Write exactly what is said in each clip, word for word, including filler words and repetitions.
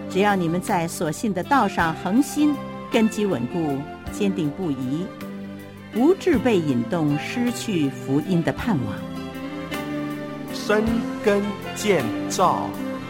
只要你们在所信的道上恒心，根基稳固，坚定不移，不致被引动失去福音的盼望。 深耕建造。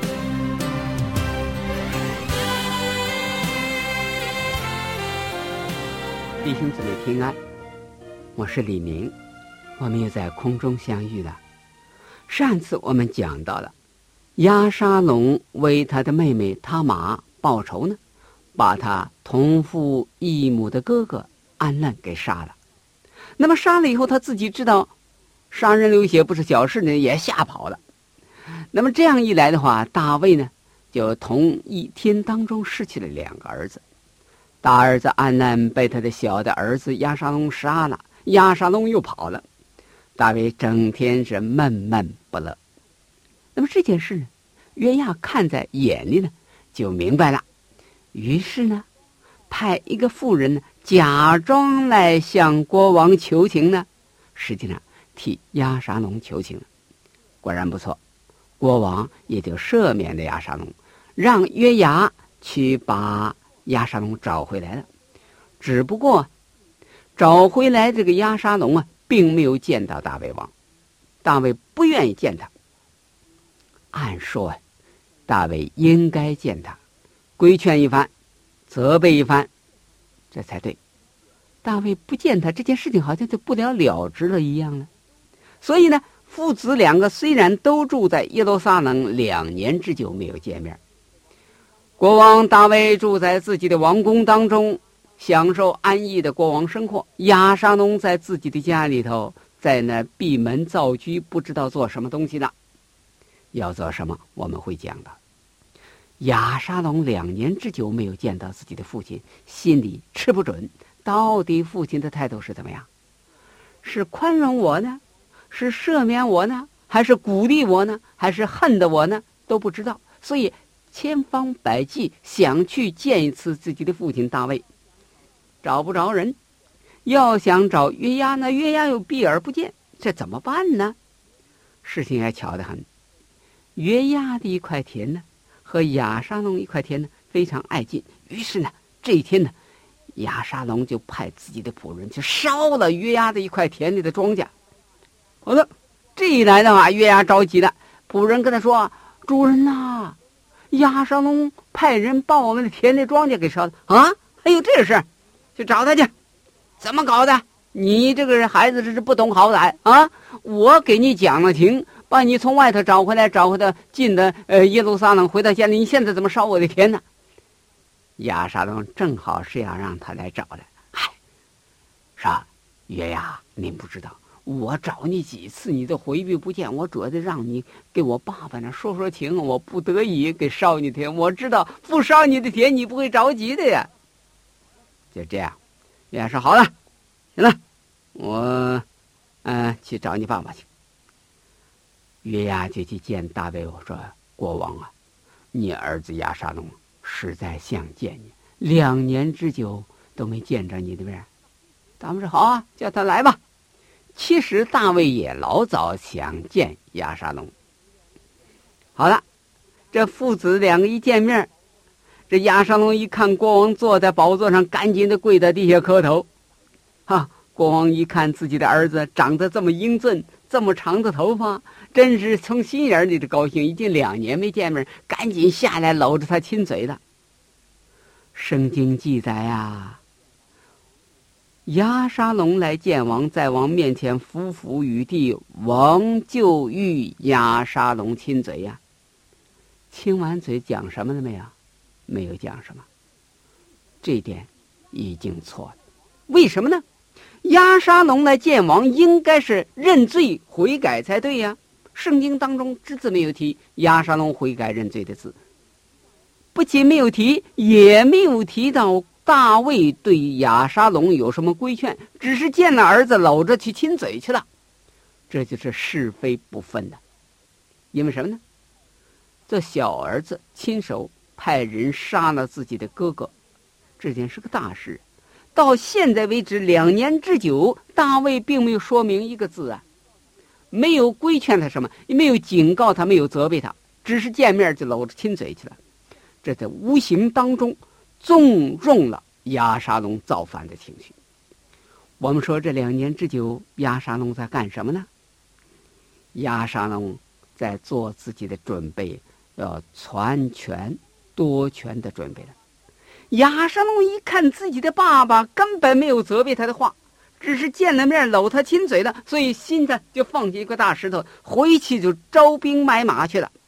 弟兄姊妹平安，我是李明，我们又在空中相遇了。上次我们讲到了押沙龙为他的妹妹他玛报仇呢，把他同父异母的哥哥安嫩给杀了。那么杀了以后，他自己知道杀人流血不是小事呢，也吓跑了。那么这样一来的话，大卫呢就同一天当中失去了两个儿子。大儿子安嫩被他的小的儿子押沙龙杀了，押沙龙又跑了，大卫整天是闷闷不乐。那么这件事呢，约押看在眼里呢，就明白了。于是呢，派一个妇人呢，假装来向国王求情呢，实际上替押沙龙求情了。果然不错，国王也就赦免了押沙龙，让约押去把押沙龙找回来了。只不过找回来这个押沙龙啊，并没有见到大卫王，大卫不愿意见他。按说大卫应该见他，规劝一番，责备一番，这才对。大卫不见他，这件事情好像就不了了之了一样了。所以呢，父子两个虽然都住在耶路撒冷两年之久没有见面。国王大卫住在自己的王宫当中，享受安逸的国王生活。押沙龙在自己的家里头，在那闭门造车，不知道做什么东西呢。要做什么我们会讲的。押沙龙两年之久没有见到自己的父亲，心里吃不准，到底父亲的态度是怎么样？是宽容我呢？是赦免我呢？还是鼓励我呢？还是恨的我呢？都不知道。所以千方百计想去见一次自己的父亲大卫，找不着人。要想找约押呢，约押又避而不见，这怎么办呢？事情还巧得很。约押的一块田呢，和押沙龙一块田呢非常挨近。于是呢，这一天呢，押沙龙就派自己的仆人去烧了约押的一块田里的庄稼。好的，这一来的话，约押着急了。仆人跟他说：“主人呐、啊，押沙龙派人把我们的田里庄稼给烧了啊！还有这事，去找他去。怎么搞的？你这个孩子这是不懂好歹啊！我给你讲了情，把你从外头找回来，找回到进的呃耶路撒冷，回到家里，你现在怎么烧我的田呢？”押沙龙正好是要让他来找的。嗨，说约押，您不知道，我找你几次你都回避不见，我主要得让你给我爸爸那说说情，我不得已给烧你田，我知道不烧你的田你不会着急的呀。就这样，约押说好了，行了，我嗯、呃、去找你爸爸去。约押就去见大卫，我说：“国王啊，你儿子押沙龙实在想见你，两年之久都没见着你的面。”大卫说：“好啊，叫他来吧。”其实大卫也老早想见押沙龙。好了，这父子两个一见面，这押沙龙一看国王坐在宝座上，赶紧的跪在地下磕头。哈，国王一看自己的儿子长得这么英俊，这么长的头发，真是从心眼里的高兴。已经两年没见面，赶紧下来搂着他亲嘴了。圣经记载啊，押沙龙来见王，在王面前伏伏于地，王就与押沙龙亲嘴呀、啊。亲完嘴讲什么了没有？没有讲什么。这点已经错了。为什么呢？押沙龙来见王，应该是认罪悔改才对呀。圣经当中只字没有提押沙龙悔改认罪的字，不仅没有提，也没有提到大卫对押沙龙有什么规劝，只是见了儿子搂着去亲嘴去了。这就是是非不分的。因为什么呢？这小儿子亲手派人杀了自己的哥哥，这件是个大事。到现在为止两年之久，大卫并没有说明一个字啊，没有规劝他什么，也没有警告他，没有责备他，只是见面就搂着亲嘴去了。 这在无形当中纵容了亚沙龙造反的情绪。我们说这两年之久，亚沙龙在干什么呢？亚沙龙在做自己的准备，要篡权夺权的准备了。亚沙龙一看自己的爸爸根本没有责备他的话，只是见了面搂他亲嘴了，所以心上就放起一个大石头，回去就招兵买马去了。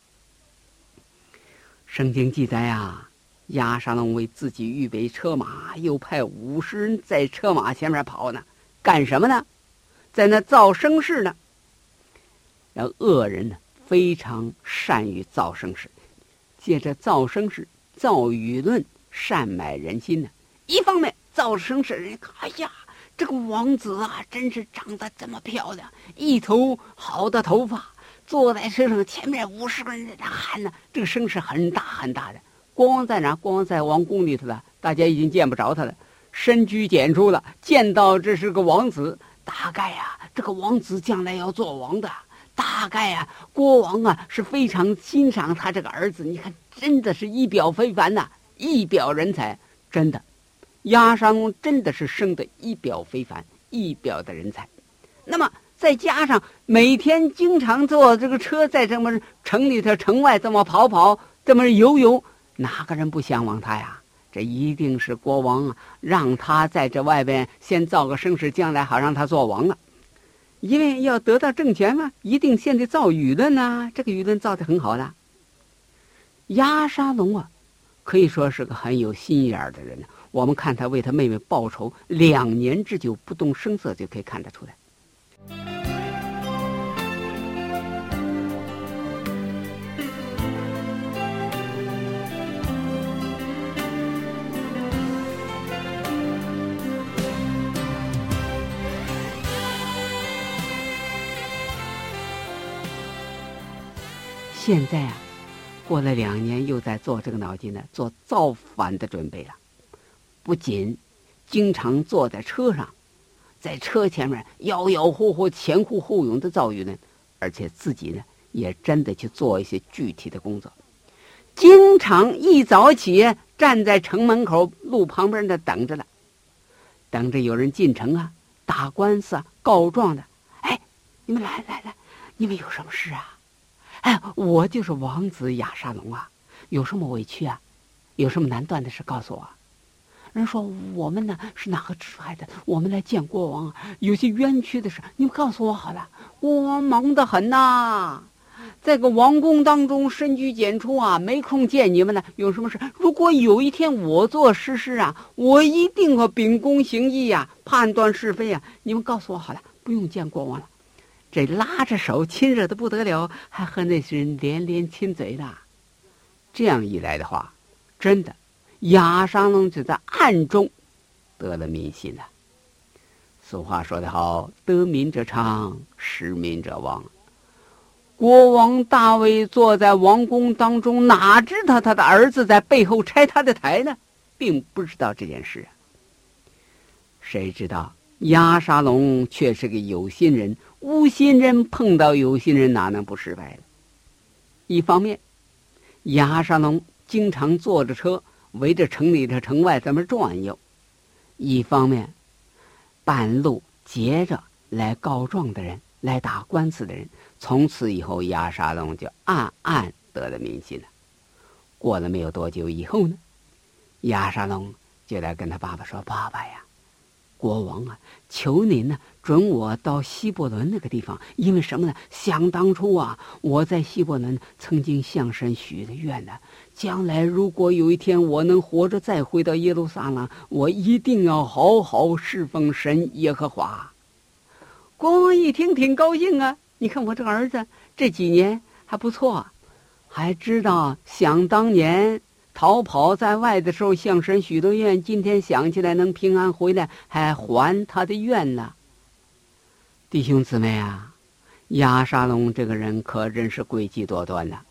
圣经记载啊，亚沙龙为自己预备车马，又派五十人在车马前面跑呢，干什么呢？在那造声势呢。然后恶人呢，非常善于造声势，借着造声势、造舆论，善买人心呢。一方面造声势，人哎呀，这个王子啊，真是长得这么漂亮，一头好的头发，坐在车上，前面五十个人在那喊呢，这个声势很大很大的。光在哪？光在王宫里头了，大家已经见不着他了，深居简出了。见到这是个王子，大概呀、啊，这个王子将来要做王的。大概呀、啊，国王啊是非常欣赏他这个儿子。你看，真的是一表非凡呐、啊，一表人才，真的。亚沙龙真的是生得一表非凡，一表的人才。那么再加上每天经常坐这个车在这么城里头城外这么跑跑，这么游游，哪个人不向往他呀？这一定是国王啊，让他在这外边先造个声势，将来好让他做王了。因为要得到政权嘛，一定先得造舆论啊，这个舆论造得很好了。亚沙龙啊，可以说是个很有心眼儿的人。我们看他为他妹妹报仇两年之久不动声色，就可以看得出来。现在啊，过了两年，又在做这个脑筋呢，做造反的准备了。不仅经常坐在车上，在车前面摇摇晃晃、前呼后拥的造舆论，而且自己呢也真的去做一些具体的工作。经常一早起站在城门口路旁边的等着了，等着有人进城啊、打官司啊、告状的。哎，你们来来来，你们有什么事啊？哎，我就是王子亚沙龙啊，有什么委屈啊？有什么难断的事告诉我。人说我们呢是哪个支派的，我们来见国王，有些冤屈的事，你们告诉我好了。国王忙得很呐，在个王宫当中深居简出啊，没空见你们呢。有什么事？如果有一天我做实事啊，我一定会秉公行义啊，判断是非啊。你们告诉我好了，不用见国王了。这拉着手亲热的不得了，还和那些人连连亲嘴的。这样一来的话，真的亚沙龙就在暗中得了民心了。俗话说得好，得民者昌，失民者亡。国王大卫坐在王宫当中，哪知道他的儿子在背后拆他的台呢？并不知道这件事啊。谁知道亚沙龙却是个有心人，无心人碰到有心人，哪能不失败呢？一方面，亚沙龙经常坐着车围着城里的城外这么转悠；一方面，半路截着来告状的人、来打官司的人，从此以后亚沙龙就暗暗得了民心了。过了没有多久以后呢，亚沙龙就来跟他爸爸说：“爸爸呀，国王啊，求您呢，准我到希伯伦那个地方。因为什么呢？想当初啊，我在希伯伦曾经向神许的愿呢，将来如果有一天我能活着再回到耶路撒冷，我一定要好好侍奉神耶和华。”国王一听挺高兴啊，你看我这个儿子这几年还不错，还知道想当年逃跑在外的时候向神许的愿，今天想起来能平安回来，还还他的愿呢。弟兄姊妹啊，亚沙龙这个人可真是诡计多端了，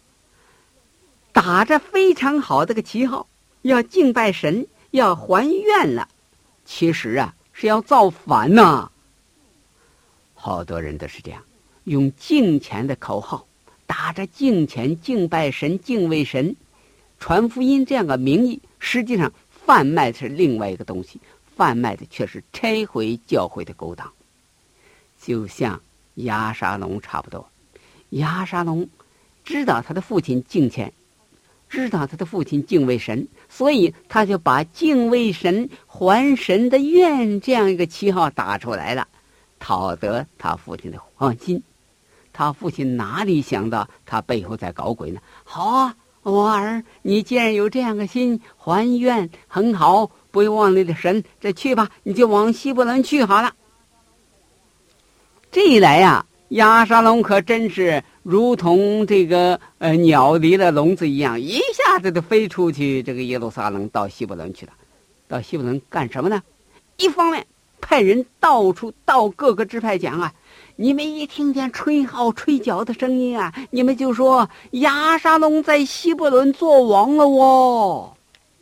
打着非常好的个旗号，要敬拜神，要还愿了，其实啊是要造反呐、啊。好多人都是这样，用敬虔的口号，打着敬虔、敬拜神、敬畏神， 传福音这样的名义，实际上贩卖的是另外一个东西，贩卖的却是拆毁教会的勾当。就像押沙龙差不多，押沙龙知道他的父亲敬虔，知道他的父亲敬畏神，所以他就把敬畏神还神的愿这样一个旗号打出来了，讨得他父亲的欢心。他父亲哪里想到他背后在搞鬼呢？好啊，我儿，你既然有这样的心，还愿很好，不会忘了神，这去吧，你就往希伯伦去好了。这一来呀、啊，押沙龙可真是如同这个呃鸟离了笼子一样，一下子就飞出去这个耶路撒冷到希伯伦去了。到希伯伦干什么呢？一方面派人到处到各个支派讲啊，你们一听见吹号吹角的声音啊，你们就说押沙龙在希伯伦做王了哦。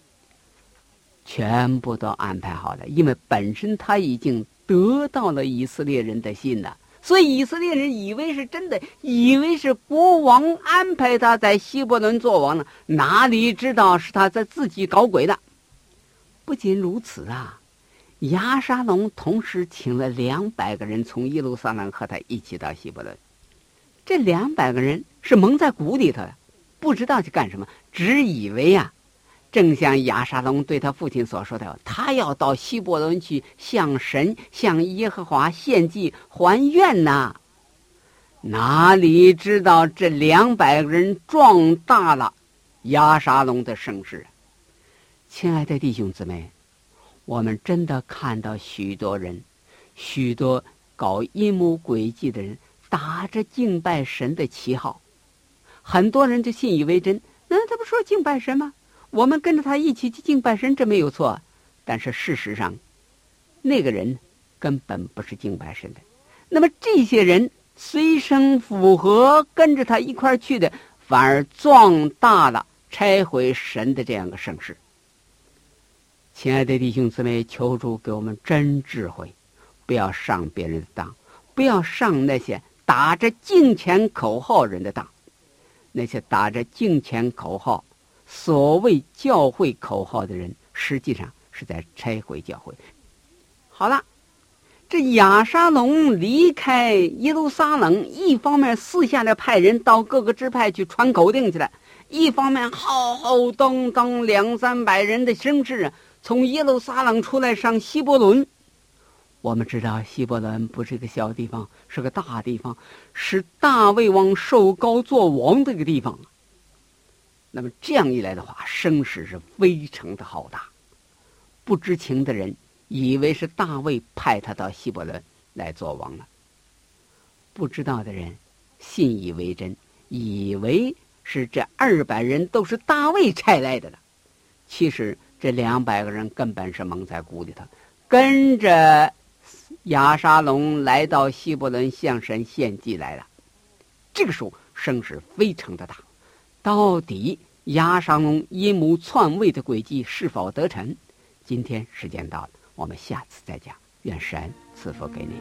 全部都安排好了，因为本身他已经得到了以色列人的心了，所以以色列人以为是真的，以为是国王安排他在希伯伦做王呢，哪里知道是他在自己搞鬼的。不仅如此啊，押沙龙同时请了两百个人从耶路撒冷和他一起到希伯伦。这两百个人是蒙在鼓里头的，不知道去干什么，只以为啊，正像押沙龙对他父亲所说的，他要到希伯伦去向神向耶和华献祭还愿呐。哪里知道这两百个人壮大了押沙龙的声势。亲爱的弟兄姊妹，我们真的看到许多人，许多搞阴谋诡计的人打着敬拜神的旗号，很多人就信以为真。那他不说敬拜神吗？我们跟着他一起去敬拜神，这没有错。但是事实上，那个人根本不是敬拜神的。那么这些人随声附和，跟着他一块去的，反而壮大了拆毁神的这样的盛世。亲爱的弟兄姊妹，求主给我们真智慧，不要上别人的当，不要上那些打着敬虔口号人的当。那些打着敬虔口号所谓教会口号的人，实际上是在拆毁教会。好了，这押沙龙离开耶路撒冷，一方面私下的派人到各个支派去传口令去了，一方面浩浩荡荡两三百人的声势从耶路撒冷出来上希伯伦。我们知道希伯伦不是个小地方，是个大地方，是大卫王受膏做王的一个地方。那么这样一来的话，声势是非常的浩大。不知情的人以为是大卫派他到希伯伦来做王了，不知道的人信以为真，以为是这二百人都是大卫差来的了。其实这两百个人根本是蒙在鼓里头，跟着押沙龙来到希伯伦向神献祭来了。这个时候声势非常的大，到底押沙龙阴谋篡位的诡计是否得逞？今天时间到了，我们下次再讲。愿神赐福给你。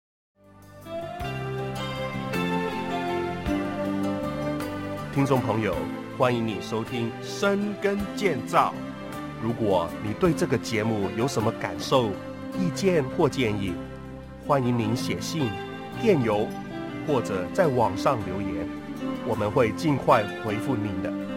听众朋友，欢迎你收听深耕建造。如果你对这个节目有什么感受、意见或建议，欢迎您写信、电邮或者在网上留言，我们会尽快回复您的。